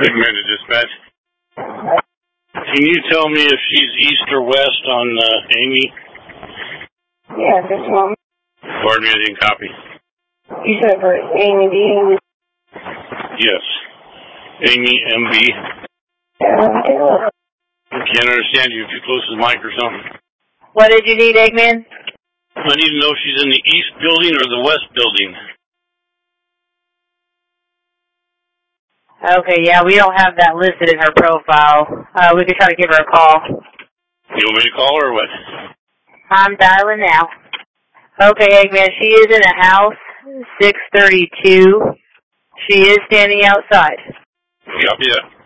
Eggman to dispatch. Can you tell me if she's east or west on Amy? Yeah, just a moment. Pardon me, I didn't copy. You said for Amy D. Yes. Amy MB. I can't understand you if you're close to the mic or something. What did you need, Eggman? I need to know if she's in the east building or the west building. Okay, yeah, we don't have that listed in her profile. We could try to give her a call. You want me to call her or what? I'm dialing now. Okay, Eggman, she is in a house, 632. She is standing outside. Copy that.